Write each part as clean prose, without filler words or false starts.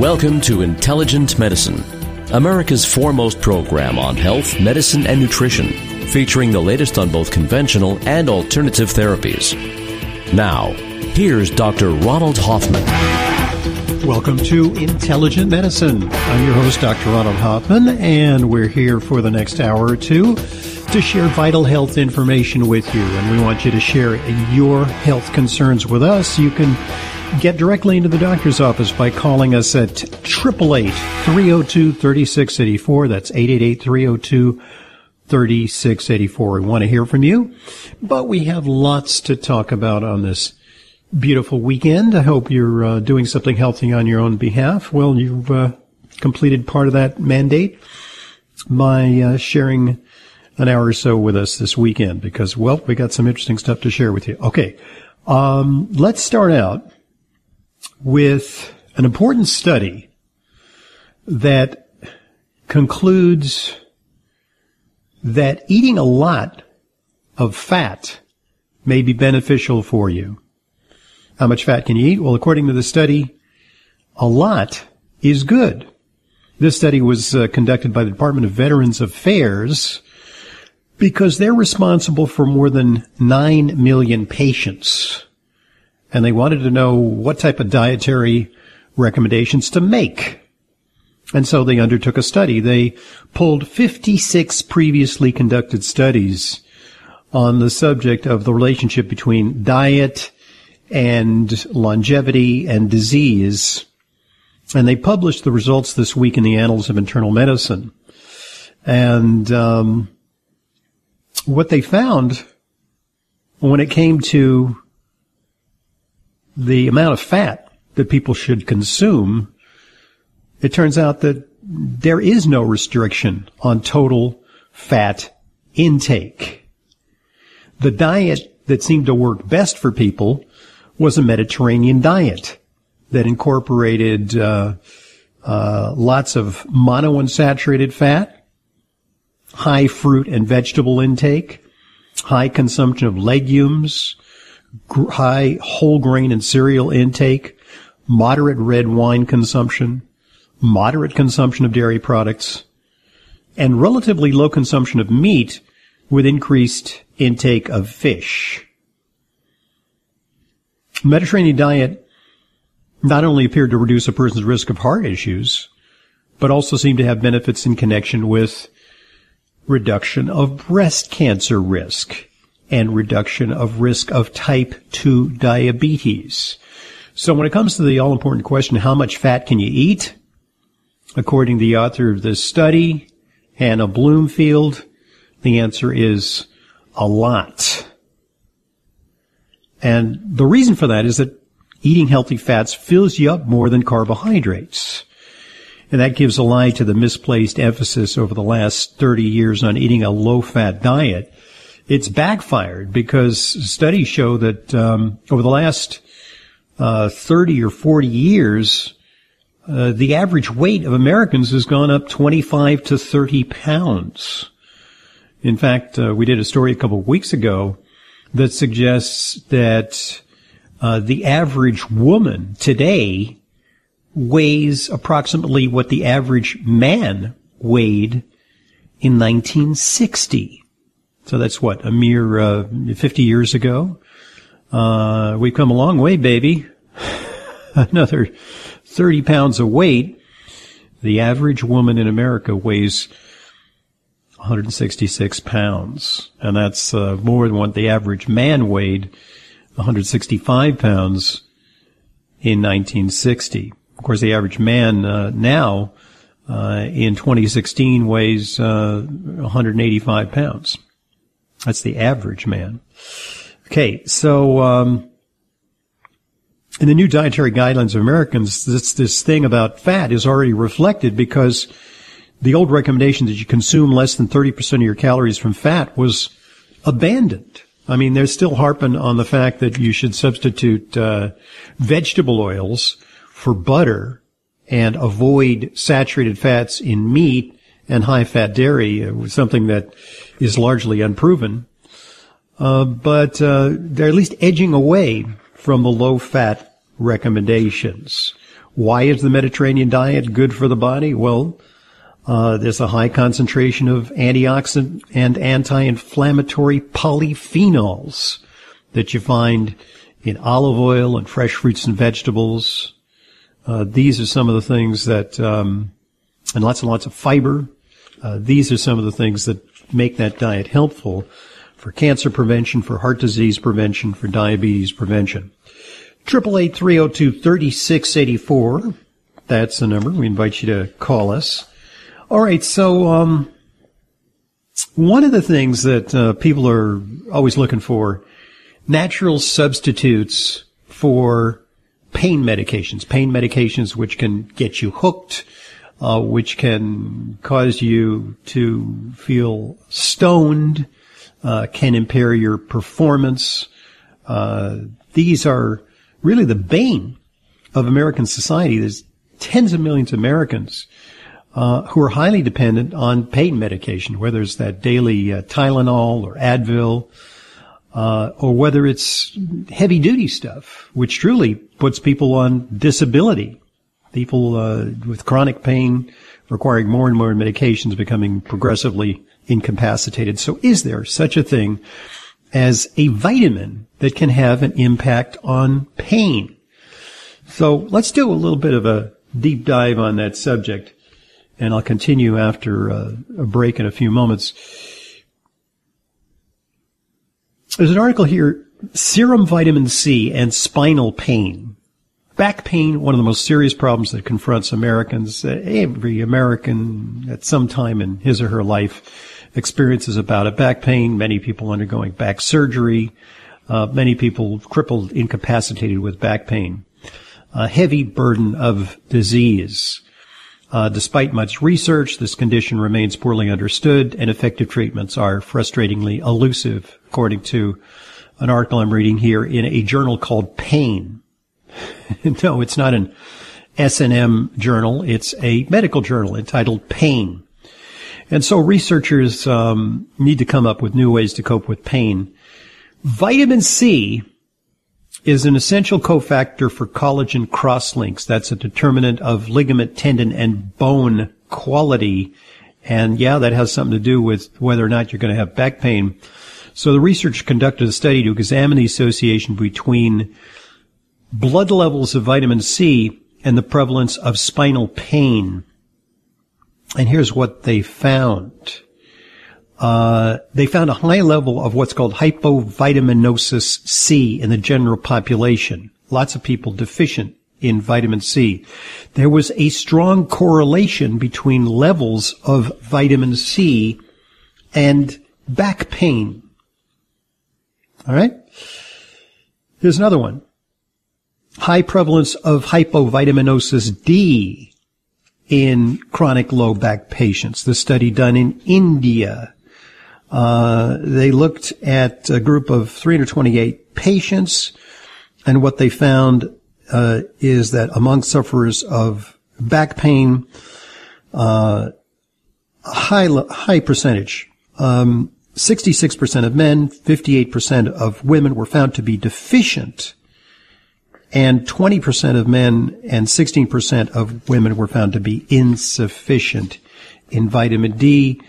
Welcome to Intelligent Medicine, America's foremost program on health, medicine, and nutrition, featuring the latest on both conventional and alternative therapies. Now, here's Dr. Ronald Hoffman. Welcome to Intelligent Medicine. I'm your host, Dr. Ronald Hoffman, and we're here for the next hour or two to share vital health information with you. And we want you to share your health concerns with us. You can get directly into the doctor's office by calling us at 888-302-3684. That's 888-302-3684. We want to hear from you, but we have lots to talk about on this beautiful weekend. I hope you're doing something healthy on your own behalf. Well, you've completed part of that mandate by sharing an hour or so with us this weekend because, well, we got some interesting stuff to share with you. Okay, let's start out with an important study that concludes that eating a lot of fat may be beneficial for you. How much fat can you eat? Well, according to the study, a lot is good. This study was conducted by the Department of Veterans Affairs because they're responsible for more than 9 million patients. And they wanted to know what type of dietary recommendations to make. And so they undertook a study. They pulled 56 previously conducted studies on the subject of the relationship between diet and longevity and disease. And they published the results this week in the Annals of Internal Medicine. And what they found when it came to the amount of fat that people should consume, it turns out that there is no restriction on total fat intake. The diet that seemed to work best for people was a Mediterranean diet that incorporated lots of monounsaturated fat, high fruit and vegetable intake, high consumption of legumes, high whole grain and cereal intake, moderate red wine consumption, moderate consumption of dairy products, and relatively low consumption of meat with increased intake of fish. Mediterranean diet not only appeared to reduce a person's risk of heart issues, but also seemed to have benefits in connection with reduction of breast cancer risk and reduction of risk of type 2 diabetes. So when it comes to the all-important question, how much fat can you eat? According to the author of this study, Hannah Bloomfield, the answer is a lot. And the reason for that is that eating healthy fats fills you up more than carbohydrates. And that gives a lie to the misplaced emphasis over the last 30 years on eating a low-fat diet. It's backfired because studies show that over the last 30 or 40 years, the average weight of Americans has gone up 25 to 30 pounds. In fact, we did a story a couple of weeks ago that suggests that the average woman today weighs approximately what the average man weighed in 1960. So that's what, a mere 50 years ago? We've come a long way, baby. Another 30 pounds of weight. The average woman in America weighs 166 pounds. And that's more than what the average man weighed, 165 pounds in 1960. Of course, the average man now in 2016 weighs 185 pounds. That's the average man. Okay, so in the new dietary guidelines of Americans, this thing about fat is already reflected because the old recommendation that you consume less than 30% of your calories from fat was abandoned. I mean, they're still harping on the fact that you should substitute vegetable oils for butter and avoid saturated fats in meat and high-fat dairy, something that is largely unproven. But they're at least edging away from the low-fat recommendations. Why is the Mediterranean diet good for the body? Well, there's a high concentration of antioxidant and anti-inflammatory polyphenols that you find in olive oil and fresh fruits and vegetables. These are some of the things that, and lots and lots of fiber. These are some of the things that make that diet helpful for cancer prevention, for heart disease prevention, for diabetes prevention. 888-302-3684. That's the number. We invite you to call us. All right, so one of the things that people are always looking for, natural substitutes for pain medications which can get you hooked, which can cause you to feel stoned, can impair your performance. These are really the bane of American society. There's tens of millions of Americans who are highly dependent on pain medication, whether it's that daily Tylenol or Advil, or whether it's heavy-duty stuff, which truly puts people on disability. People with chronic pain requiring more and more medications, becoming progressively incapacitated. So is there such a thing as a vitamin that can have an impact on pain? So let's do a little bit of a deep dive on that subject, and I'll continue after a break in a few moments. There's an article here, Serum Vitamin C and Spinal Pain. Back pain, one of the most serious problems that confronts Americans. Every American at some time in his or her life experiences about it. Back pain, many people undergoing back surgery, many people crippled, incapacitated with back pain. A heavy burden of disease. Despite much research, this condition remains poorly understood, and effective treatments are frustratingly elusive, according to an article I'm reading here in a journal called Pain. No, it's not an S&M journal. It's a medical journal entitled Pain. And so researchers need to come up with new ways to cope with pain. Vitamin C is an essential cofactor for collagen crosslinks. That's a determinant of ligament, tendon, and bone quality. And yeah, that has something to do with whether or not you're going to have back pain. So the researchers conducted a study to examine the association between blood levels of vitamin C and the prevalence of spinal pain. And here's what they found. They found a high level of what's called hypovitaminosis C in the general population. Lots of people deficient in vitamin C. There was a strong correlation between levels of vitamin C and back pain. All right? Here's another one. High prevalence of hypovitaminosis D in chronic low back patients. The study done in India. They looked at a group of 328 patients, and what they found is that among sufferers of back pain, high percentage, 66% of men, 58% of women were found to be deficient, and 20% of men and 16% of women were found to be insufficient in vitamin D.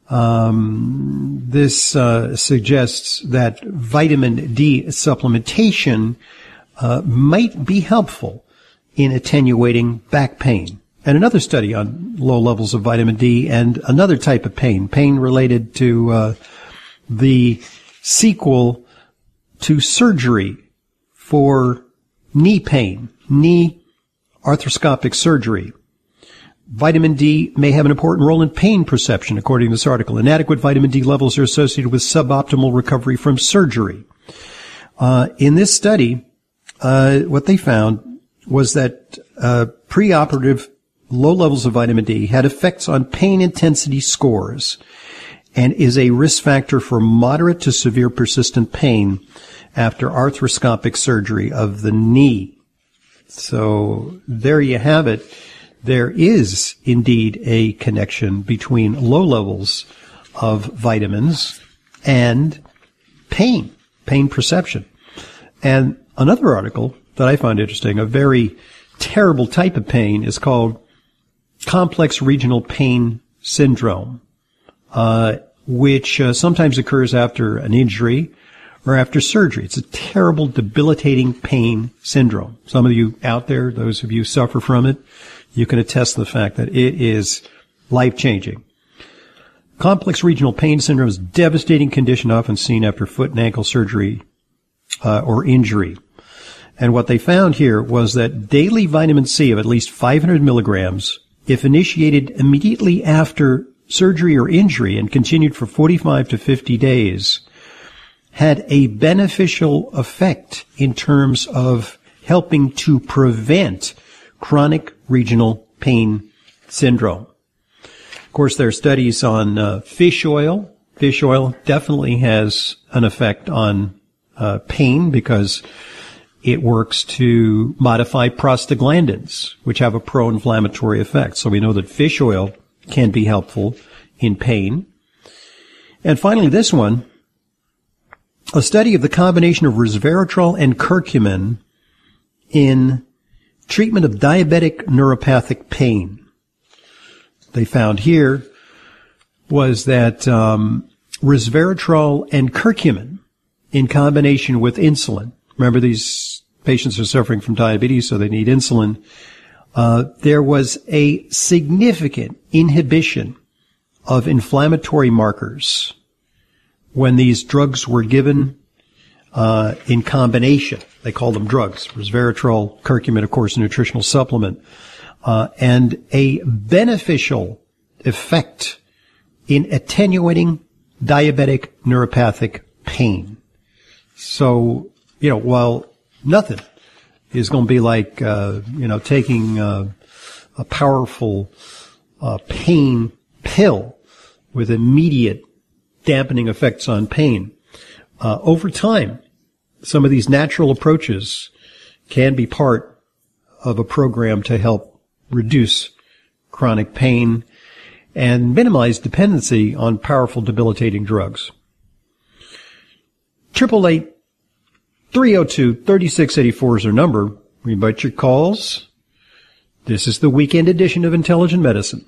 This suggests that vitamin D supplementation might be helpful in attenuating back pain. And another study on low levels of vitamin D and another type of pain related to the sequel to surgery for knee pain, knee arthroscopic surgery. Vitamin D may have an important role in pain perception, according to this article. Inadequate vitamin D levels are associated with suboptimal recovery from surgery. In this study, what they found was that preoperative low levels of vitamin D had effects on pain intensity scores and is a risk factor for moderate to severe persistent pain after arthroscopic surgery of the knee. So there you have it. There is indeed a connection between low levels of vitamins and pain perception. And another article that I find interesting. A very terrible type of pain is called complex regional pain syndrome, which sometimes occurs after an injury or after surgery. It's a terrible, debilitating pain syndrome. Some of you out there, those of you who suffer from it, you can attest to the fact that it is life-changing. Complex regional pain syndrome is a devastating condition often seen after foot and ankle surgery or injury. And what they found here was that daily vitamin C of at least 500 milligrams, if initiated immediately after surgery or injury and continued for 45 to 50 days, had a beneficial effect in terms of helping to prevent chronic regional pain syndrome. Of course, there are studies on fish oil. Fish oil definitely has an effect on pain because it works to modify prostaglandins, which have a pro-inflammatory effect. So we know that fish oil can be helpful in pain. And finally, this one, a study of the combination of resveratrol and curcumin in treatment of diabetic neuropathic pain. They found here was that resveratrol and curcumin in combination with insulin. Remember, these patients are suffering from diabetes, so they need insulin. There was a significant inhibition of inflammatory markers when these drugs were given in combination. They call them drugs. Resveratrol, curcumin, of course, a nutritional supplement. And a beneficial effect in attenuating diabetic neuropathic pain. So, while nothing is going to be like, taking a powerful pain pill with immediate dampening effects on pain, over time, some of these natural approaches can be part of a program to help reduce chronic pain and minimize dependency on powerful, debilitating drugs. 888-302-3684 is our number. We invite your calls. This is the weekend edition of Intelligent Medicine.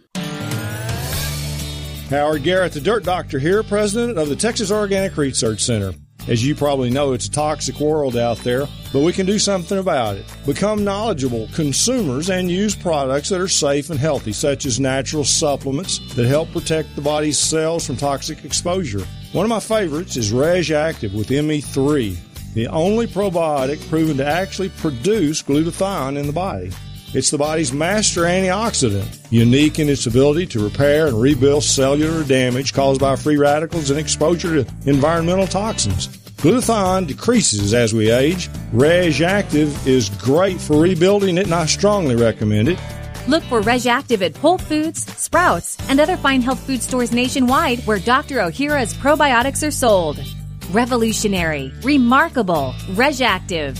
Howard Garrett, the Dirt Doctor here, president of the Texas Organic Research Center. As you probably know, it's a toxic world out there, but we can do something about it. Become knowledgeable consumers and use products that are safe and healthy, such as natural supplements that help protect the body's cells from toxic exposure. One of my favorites is Reg Active with ME3, the only probiotic proven to actually produce glutathione in the body. It's the body's master antioxidant, unique in its ability to repair and rebuild cellular damage caused by free radicals and exposure to environmental toxins. Glutathione decreases as we age. Reg Active is great for rebuilding it, and I strongly recommend it. Look for Reg Active at Whole Foods, Sprouts, and other fine health food stores nationwide where Dr. Ohhira's probiotics are sold. Revolutionary, remarkable, Reg Active.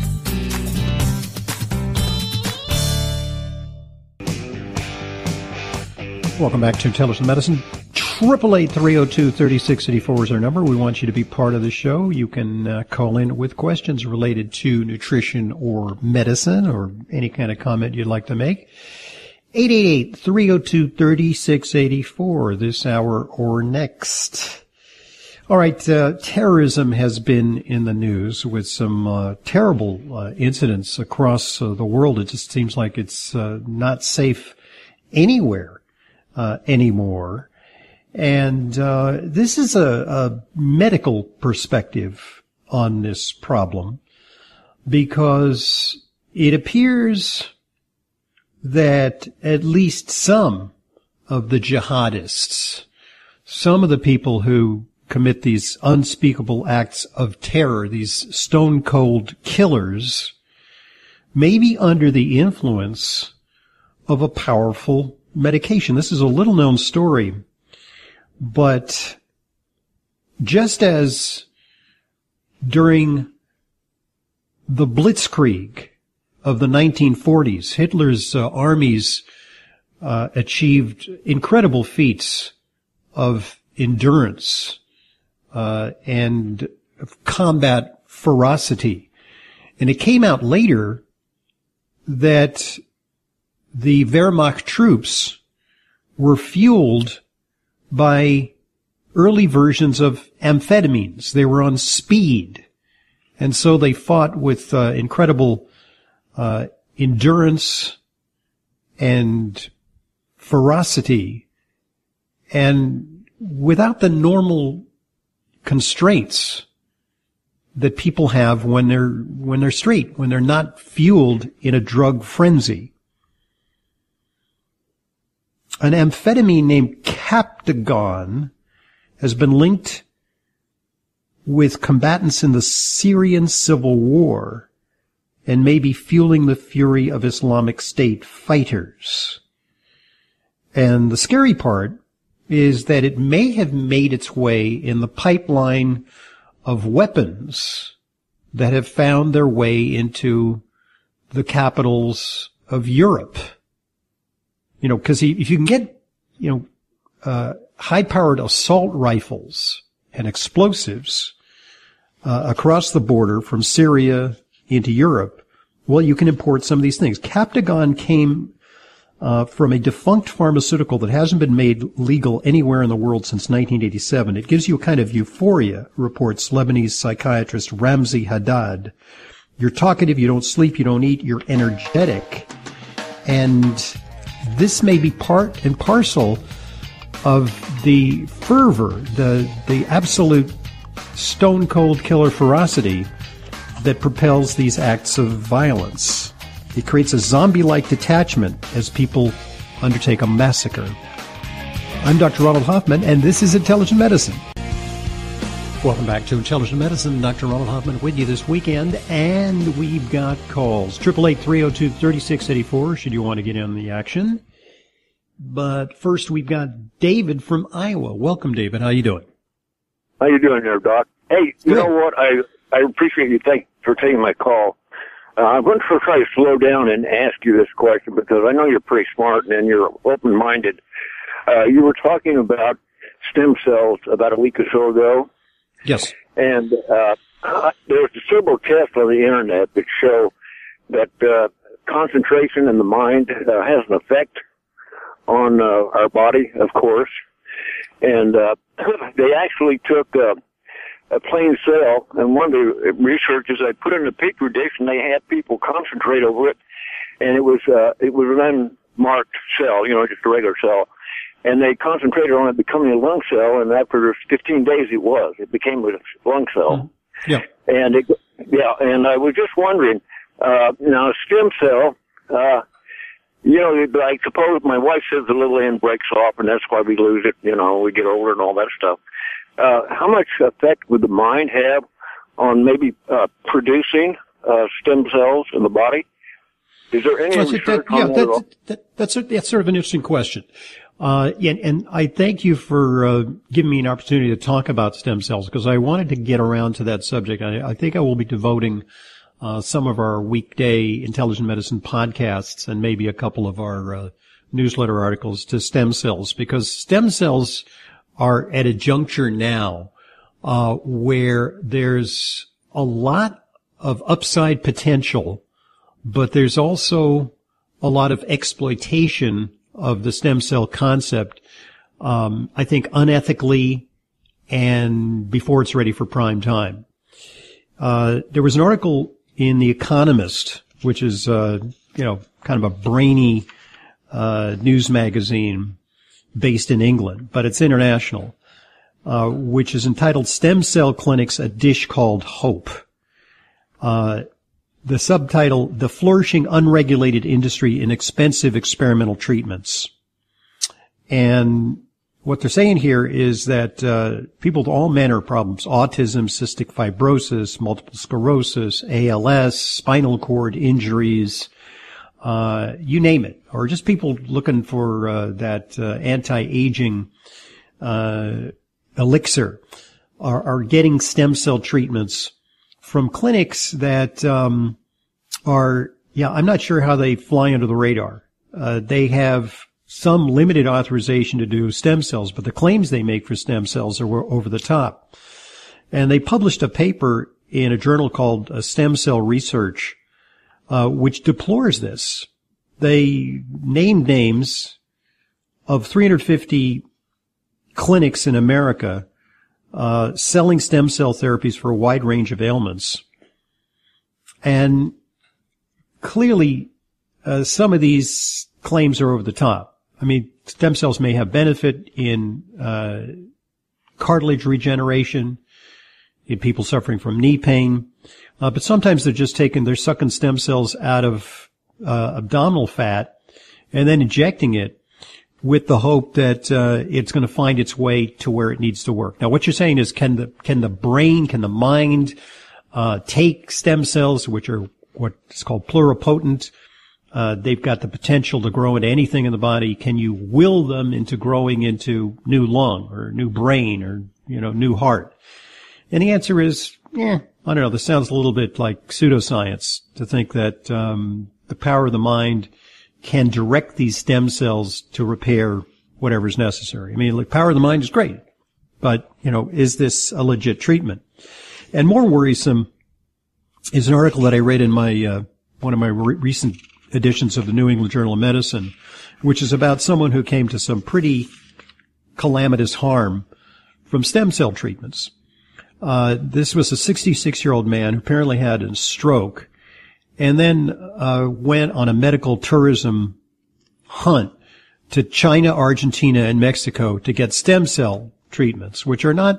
Welcome back to Intelligent Medicine. 888-302-3684 is our number. We want you to be part of the show. You can call in with questions related to nutrition or medicine or any kind of comment you'd like to make. 888-302-3684 this hour or next. All right, terrorism has been in the news with some terrible incidents across the world. It just seems like it's not safe anywhere anymore. And this is a medical perspective on this problem because it appears that at least some of the jihadists, some of the people who commit these unspeakable acts of terror, these stone-cold killers, may be under the influence of a powerful medication. This is a little-known story, but just as during the Blitzkrieg of the 1940s, Hitler's armies achieved incredible feats of endurance and of combat ferocity And it came out later that the Wehrmacht troops were fueled by early versions of amphetamines. They were on speed. And so they fought with incredible endurance and ferocity, and without the normal constraints that people have when they're straight, when they're not fueled in a drug frenzy. An amphetamine named Captagon has been linked with combatants in the Syrian civil war and may be fueling the fury of Islamic State fighters. And the scary part is that it may have made its way in the pipeline of weapons that have found their way into the capitals of Europe. You know, because if you can get, high-powered assault rifles and explosives across the border from Syria into Europe, well, you can import some of these things. Captagon came from a defunct pharmaceutical that hasn't been made legal anywhere in the world since 1987. It gives you a kind of euphoria, reports Lebanese psychiatrist Ramzi Haddad. You're talkative, you don't sleep, you don't eat, you're energetic. And this may be part and parcel of the fervor, the absolute stone-cold killer ferocity that propels these acts of violence. It creates a zombie-like detachment as people undertake a massacre. I'm Dr. Ronald Hoffman, and this is Intelligent Medicine. Welcome back to Intelligent Medicine. Dr. Ronald Hoffman with you this weekend, and we've got calls. 888-302-3684 should you want to get in the action. But first, we've got David from Iowa. Welcome, David. How you doing? How you doing there, Doc? Hey, you know what? I appreciate you for taking my call. I'm going to try to slow down and ask you this question because I know you're pretty smart and you're open-minded. You were talking about stem cells about a week or so ago. Yes. And there's several tests on the Internet that show that concentration in the mind has an effect on our body, of course. And they actually took a plain cell, and one of the researchers, they put it in a petri dish, and they had people concentrate over it, and it was an unmarked cell, just a regular cell. And they concentrated on it becoming a lung cell, and after 15 days it became a lung cell. Mm-hmm. Yeah. And and I was just wondering, now a stem cell, I suppose my wife says the little end breaks off, and that's why we lose it, we get older and all that stuff. How much effect would the mind have on maybe producing stem cells in the body? Is there any research on that at all? That's sort of an interesting question. And I thank you for giving me an opportunity to talk about stem cells because I wanted to get around to that subject. I think I will be devoting some of our weekday Intelligent Medicine podcasts and maybe a couple of our newsletter articles to stem cells because stem cells are at a juncture now where there's a lot of upside potential, but there's also a lot of exploitation of the stem cell concept, I think unethically and before it's ready for prime time. There was an article in The Economist, which is, kind of a brainy, news magazine based in England, but it's international, which is entitled Stem Cell Clinics, A Dish Called Hope. The subtitle, The Flourishing Unregulated Industry in Expensive Experimental Treatments. And what they're saying here is that people with all manner of problems, autism, cystic fibrosis, multiple sclerosis, ALS, spinal cord injuries, you name it, or just people looking for that anti-aging elixir are getting stem cell treatments from clinics that I'm not sure how they fly under the radar. They have some limited authorization to do stem cells, but the claims they make for stem cells are over the top. And they published a paper in a journal called Stem Cell Research, which deplores this. They named names of 350 clinics in America selling stem cell therapies for a wide range of ailments. And clearly, some of these claims are over the top. I mean, stem cells may have benefit in cartilage regeneration, in people suffering from knee pain, but sometimes they're sucking stem cells out of abdominal fat and then injecting it with the hope that it's going to find its way to where it needs to work. Now, what you're saying is, can the brain, can the mind take stem cells, which are what's called pluripotent? They've got the potential to grow into anything in the body. Can you will them into growing into new lung or new brain or, new heart? And the answer is, I don't know. This sounds a little bit like pseudoscience to think that the power of the mind can direct these stem cells to repair whatever is necessary. I mean, the power of the mind is great, but, is this a legit treatment? And more worrisome is an article that I read in my one of my recent editions of the New England Journal of Medicine, which is about someone who came to some pretty calamitous harm from stem cell treatments. This was a 66-year-old man who apparently had a stroke and then went on a medical tourism hunt to China, Argentina, and Mexico to get stem cell treatments, which are not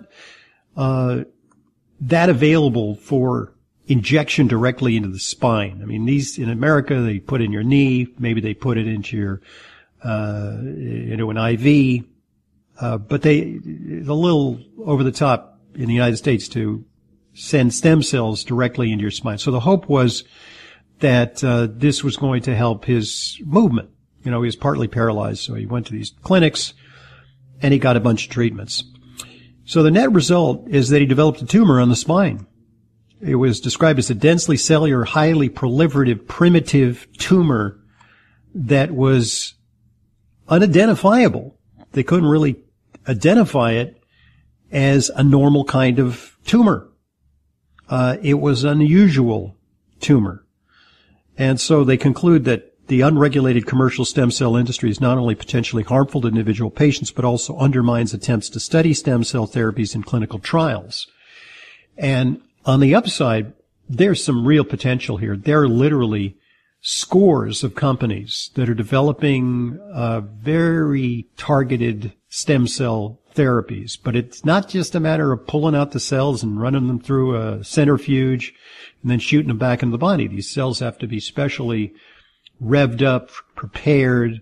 that available for injection directly into the spine. I mean, these in America, they put in your knee, maybe they put it into your into an IV, but it's a little over the top in the United States to send stem cells directly into your spine. So the hope was that this was going to help his movement. He was partly paralyzed, so he went to these clinics and he got a bunch of treatments. So the net result is that he developed a tumor on the spine. It was described as a densely cellular, highly proliferative, primitive tumor that was unidentifiable. They couldn't really identify it as a normal kind of tumor. It was an unusual tumor. And so they conclude that the unregulated commercial stem cell industry is not only potentially harmful to individual patients, but also undermines attempts to study stem cell therapies in clinical trials. And on the upside, there's some real potential here. There are literally scores of companies that are developing very targeted stem cell therapies. But it's not just a matter of pulling out the cells and running them through a centrifuge and then shooting them back into the body. These cells have to be specially revved up, prepared,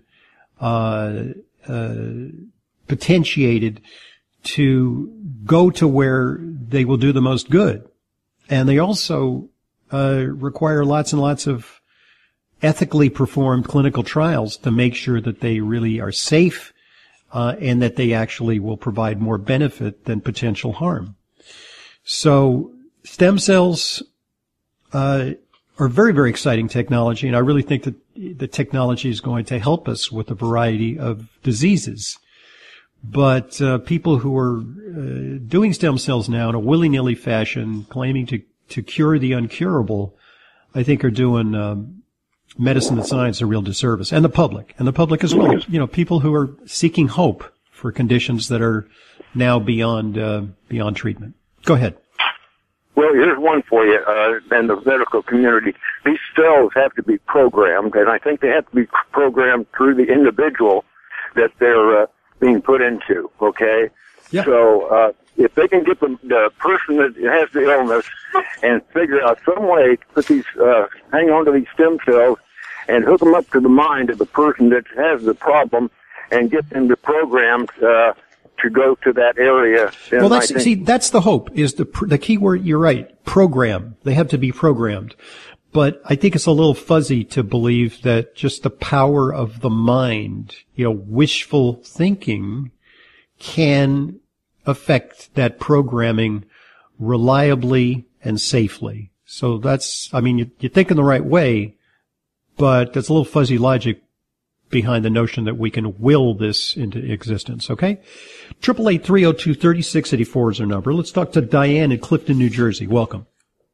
potentiated to go to where they will do the most good. And they also require lots and lots of ethically performed clinical trials to make sure that they really are safe and that they actually will provide more benefit than potential harm. So stem cells are very, very exciting technology, and I really think that the technology is going to help us with a variety of diseases. But people who are doing stem cells now in a willy-nilly fashion, claiming to cure the uncurable, I think are doing medicine and science a real disservice, and the public as well. People who are seeking hope for conditions that are now beyond treatment. Go ahead. Well, here's one for you, in the medical community. These cells have to be programmed, and I think they have to be programmed through the individual that they're being put into, okay? Yeah. So if they can get the person that has the illness and figure out some way to put these, hang on to these stem cells and hook them up to the mind of the person that has the problem and get them programmed to go to that area. Well, that's the hope, is the key word. You're right. Program. They have to be programmed. But I think it's a little fuzzy to believe that just the power of the mind, wishful thinking can affect that programming reliably and safely. So you're thinking the right way, but that's a little fuzzy logic behind the notion that we can will this into existence, okay? 888-302-3684 is our number. Let's talk to Diane in Clifton, New Jersey. Welcome.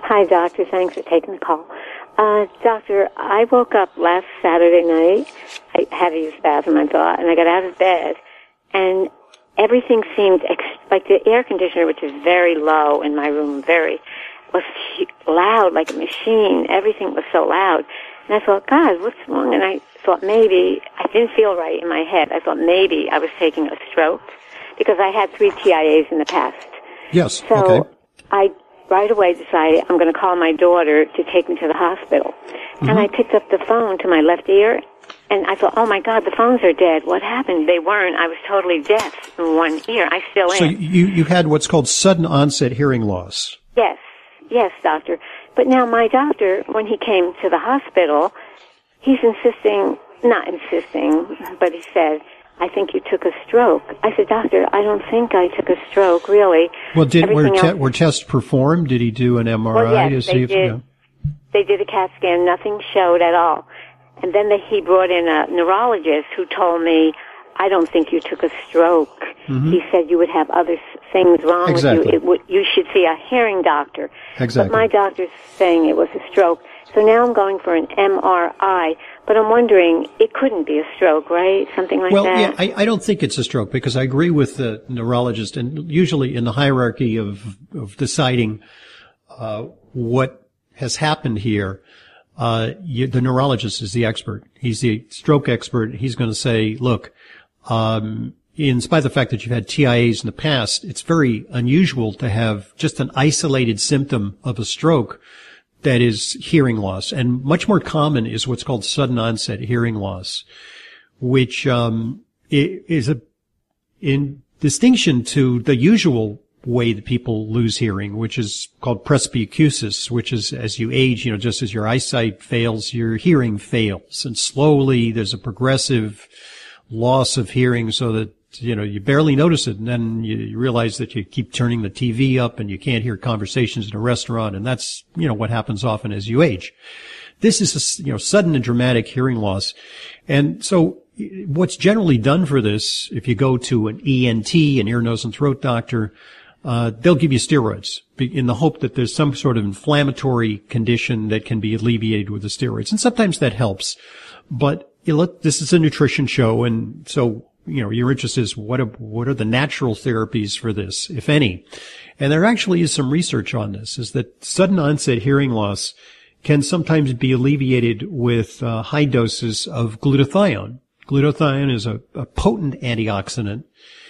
Hi, Doctor. Thanks for taking the call. Doctor, I woke up last Saturday night. I had to use the bathroom, I thought, and I got out of bed, and everything seemed like the air conditioner, which is very low in my room, was loud like a machine. Everything was so loud. And I thought, God, what's wrong? And I thought maybe, I didn't feel right in my head. I thought maybe I was taking a stroke because I had 3 TIAs in the past. Yes, so okay. I right away decided I'm going to call my daughter to take me to the hospital. Mm-hmm. And I picked up the phone to my left ear, and I thought, oh, my God, the phones are dead. What happened? They weren't. I was totally deaf in one ear. I still am. So you had what's called sudden onset hearing loss. Yes, doctor. But now my doctor, when he came to the hospital, he's not insisting, but he said, I think you took a stroke. I said, Doctor, I don't think I took a stroke, really. Well, were tests performed? Did he do an MRI? Well, yes, they did. They did a CAT scan. Nothing showed at all. And then he brought in a neurologist who told me, I don't think you took a stroke. Mm-hmm. He said you would have other things wrong with you. You should see a hearing doctor. Exactly. But my doctor's saying it was a stroke. So now I'm going for an MRI. But I'm wondering, it couldn't be a stroke, right? Something like that? Well, yeah, I don't think it's a stroke because I agree with the neurologist. And usually in the hierarchy of deciding what has happened here, the neurologist is the expert. He's the stroke expert. He's going to say, look, in spite of the fact that you've had TIAs in the past, it's very unusual to have just an isolated symptom of a stroke that is hearing loss. And much more common is what's called sudden onset hearing loss, which is in distinction to the usual way that people lose hearing, which is called presbycusis, which is as you age, just as your eyesight fails, your hearing fails. And slowly there's a progressive loss of hearing so that, you barely notice it. And then you realize that you keep turning the TV up and you can't hear conversations in a restaurant. And that's, what happens often as you age. This is a, sudden and dramatic hearing loss. And so what's generally done for this, if you go to an ENT, an ear, nose, and throat doctor, they'll give you steroids in the hope that there's some sort of inflammatory condition that can be alleviated with the steroids. And sometimes that helps. But this is a nutrition show, and so, your interest is what are the natural therapies for this, if any? And there actually is some research on this, is that sudden onset hearing loss can sometimes be alleviated with high doses of glutathione. Glutathione is a potent antioxidant.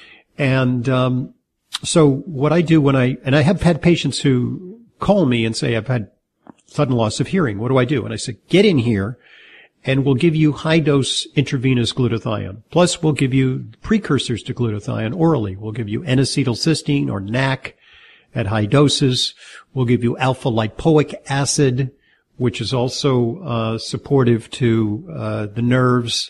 And so what I do I have had patients who call me and say, I've had sudden loss of hearing. What do I do? And I say, get in here and we'll give you high dose intravenous glutathione. Plus we'll give you precursors to glutathione orally. We'll give you N-acetylcysteine or NAC at high doses. We'll give you alpha lipoic acid, which is also supportive to the nerves.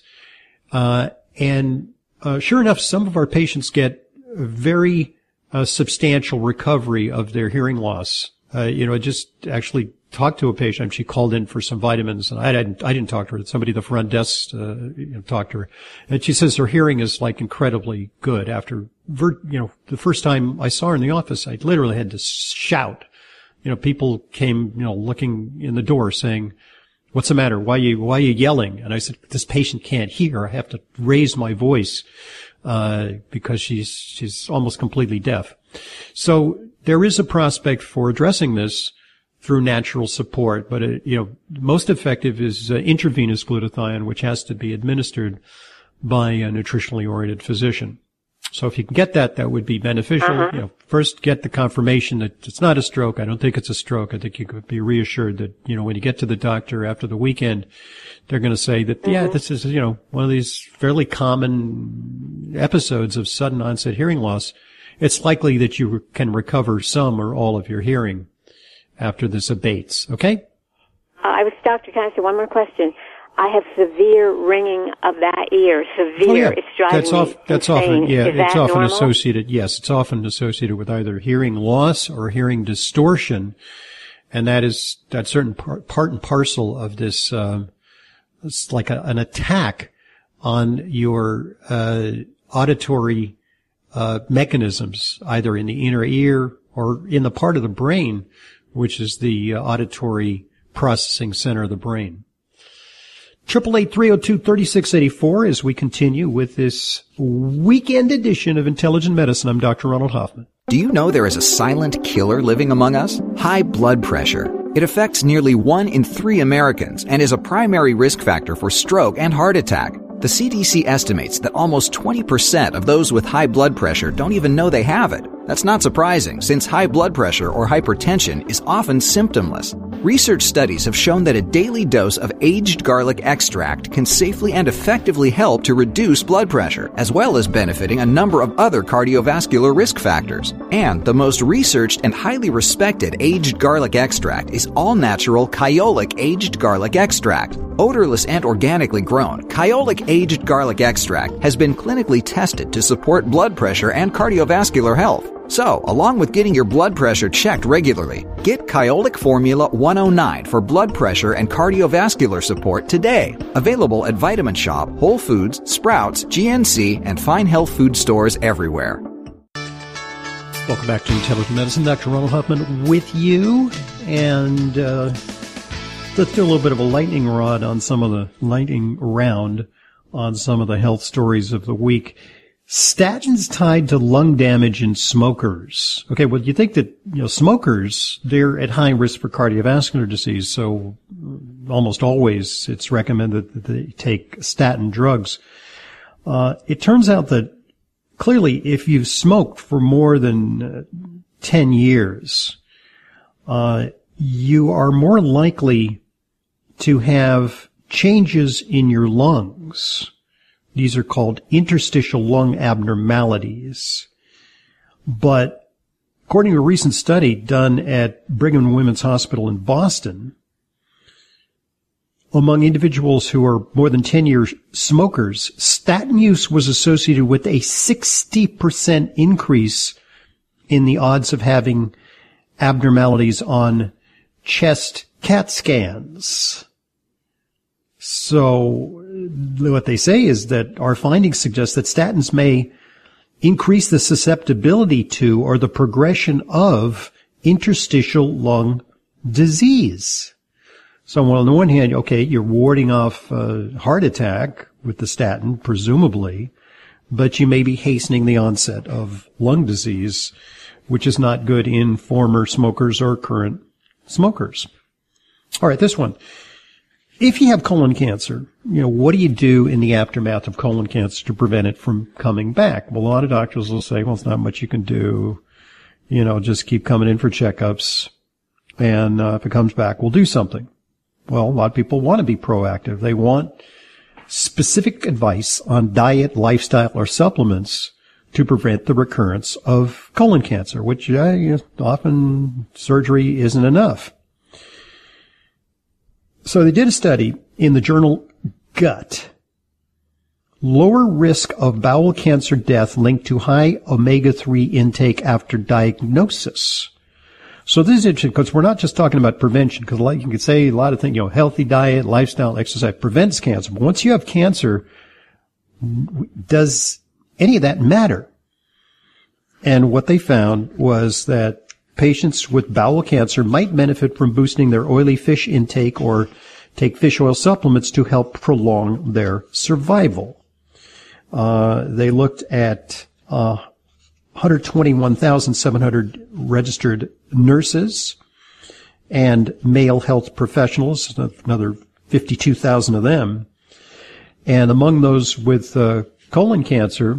And sure enough, some of our patients get very substantial recovery of their hearing loss. I just actually talked to a patient. She called in for some vitamins, and I didn't talk to her. Somebody at the front desk talked to her, and she says her hearing is like incredibly good. After the first time I saw her in the office, I literally had to shout. People came looking in the door saying, "What's the matter? Why are you yelling?" And I said, "This patient can't hear. I have to raise my voice because she's almost completely deaf." So there is a prospect for addressing this through natural support, but most effective is intravenous glutathione, which has to be administered by a nutritionally oriented physician. So if you can get that would be beneficial. First get the confirmation that it's not a stroke. I don't think it's a stroke. I think you could be reassured that, when you get to the doctor after the weekend, they're going to say that, this is, one of these fairly common episodes of sudden onset hearing loss. It's likely that you can recover some or all of your hearing after this abates. Okay? Doctor, can I ask you one more question? I have severe ringing of that ear. Severe. Oh, yeah. It's driving me that's insane. Often, yeah, is that it's often normal? associated. Yes, it's often associated with either hearing loss or hearing distortion, and that's certain part and parcel of this. It's like an attack on your auditory mechanisms, either in the inner ear or in the part of the brain which is the auditory processing center of the brain. 888-302-3684 as we continue with this weekend edition of Intelligent Medicine. I'm Dr. Ronald Hoffman. Do you know there is a silent killer living among us? High blood pressure. It affects nearly 1 in 3 Americans and is a primary risk factor for stroke and heart attack. The CDC estimates that almost 20% of those with high blood pressure don't even know they have it. That's not surprising, since high blood pressure or hypertension is often symptomless. Research studies have shown that a daily dose of aged garlic extract can safely and effectively help to reduce blood pressure, as well as benefiting a number of other cardiovascular risk factors. And the most researched and highly respected aged garlic extract is all-natural Kyolic aged garlic extract. Odorless and organically grown, Kyolic aged garlic extract has been clinically tested to support blood pressure and cardiovascular health. So, along with getting your blood pressure checked regularly, get Kyolic Formula 109 for blood pressure and cardiovascular support today. Available at Vitamin Shop, Whole Foods, Sprouts, GNC, and fine health food stores everywhere. Welcome back to Intelligent Medicine. Dr. Ronald Hoffman with you. And let's do a little bit of a lightning round on some of the health stories of the week. Statins tied to lung damage in smokers. Okay, well, you think that, smokers, they're at high risk for cardiovascular disease, so almost always it's recommended that they take statin drugs. It turns out that clearly if you've smoked for more than 10 years, you are more likely to have changes in your lungs. These are called interstitial lung abnormalities. But according to a recent study done at Brigham and Women's Hospital in Boston, among individuals who are more than 10 years smokers, statin use was associated with a 60% increase in the odds of having abnormalities on chest CAT scans. So what they say is that our findings suggest that statins may increase the susceptibility to or the progression of interstitial lung disease. So on the one hand, okay, you're warding off a heart attack with the statin, presumably, but you may be hastening the onset of lung disease, which is not good in former smokers or current smokers. All right, this one. If you have colon cancer, what do you do in the aftermath of colon cancer to prevent it from coming back? Well, a lot of doctors will say, well, it's not much you can do. Just keep coming in for checkups. And if it comes back, we'll do something. Well, a lot of people want to be proactive. They want specific advice on diet, lifestyle, or supplements to prevent the recurrence of colon cancer, which often surgery isn't enough. So they did a study in the journal Gut. Lower risk of bowel cancer death linked to high omega-3 intake after diagnosis. So this is interesting because we're not just talking about prevention, because like you could say a lot of things, healthy diet, lifestyle, exercise prevents cancer. But once you have cancer, does any of that matter? And what they found was that patients with bowel cancer might benefit from boosting their oily fish intake or take fish oil supplements to help prolong their survival. They looked at 121,700 registered nurses and male health professionals, another 52,000 of them. And among those with colon cancer,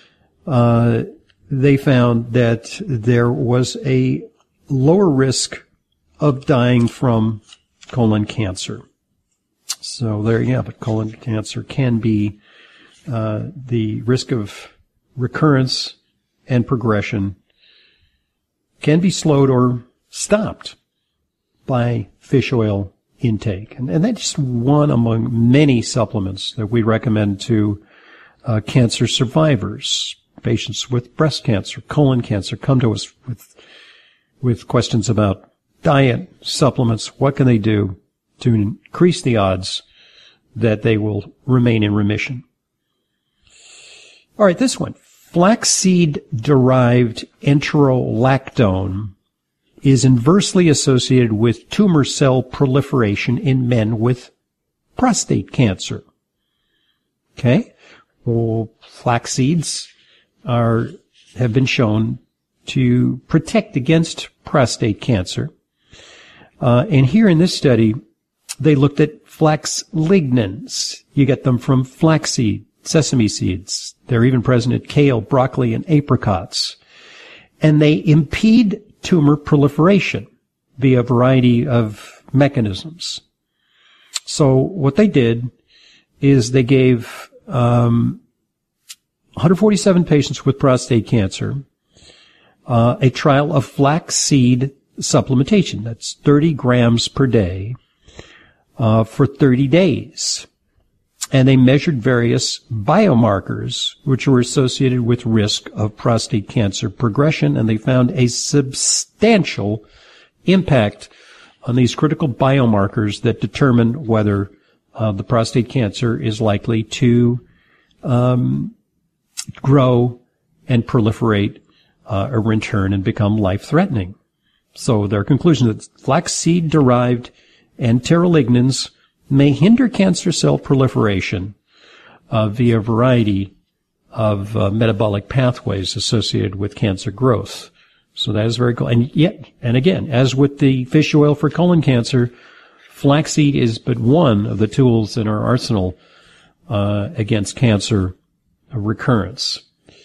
they found that there was a lower risk of dying from colon cancer. So but colon cancer can be, the risk of recurrence and progression can be slowed or stopped by fish oil intake. And that's just one among many supplements that we recommend to cancer survivors. Patients with breast cancer, colon cancer come to us with questions about diet, supplements. What can they do to increase the odds that they will remain in remission? All right, this one. Flaxseed-derived enterolactone is inversely associated with tumor cell proliferation in men with prostate cancer. Okay? Well, flax seeds have been shown to protect against prostate cancer. And here in this study, they looked at flax lignans. You get them from flaxseed, sesame seeds. They're even present in kale, broccoli, and apricots. And they impede tumor proliferation via a variety of mechanisms. So what they did is they gave 147 patients with prostate cancer a trial of flaxseed supplementation. That's 30 grams per day for 30 days. And they measured various biomarkers which were associated with risk of prostate cancer progression, and they found a substantial impact on these critical biomarkers that determine whether the prostate cancer is likely to grow and proliferate or return and become life-threatening. So their conclusion that flaxseed-derived enterolignans may hinder cancer cell proliferation via a variety of metabolic pathways associated with cancer growth. So that is very cool. And yet, and again, as with the fish oil for colon cancer, flaxseed is but one of the tools in our arsenal against cancer recurrence.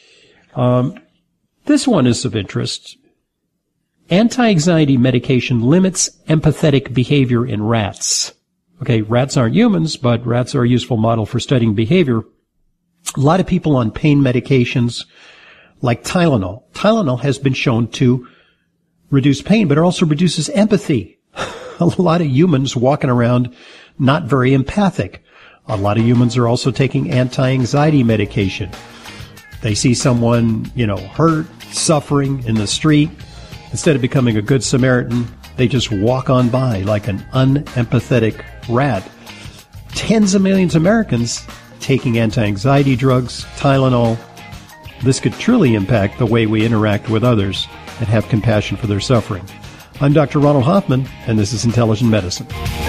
This one is of interest. Anti-anxiety medication limits empathetic behavior in rats. Okay, rats aren't humans, but rats are a useful model for studying behavior. A lot of people on pain medications like Tylenol. Tylenol has been shown to reduce pain, but it also reduces empathy. A lot of humans walking around not very empathic. A lot of humans are also taking anti-anxiety medication. They see someone, hurt, suffering in the street. Instead of becoming a good Samaritan, they just walk on by like an unempathetic rat. Tens of millions of Americans taking anti-anxiety drugs, Tylenol. This could truly impact the way we interact with others and have compassion for their suffering. I'm Dr. Ronald Hoffman, and this is Intelligent Medicine.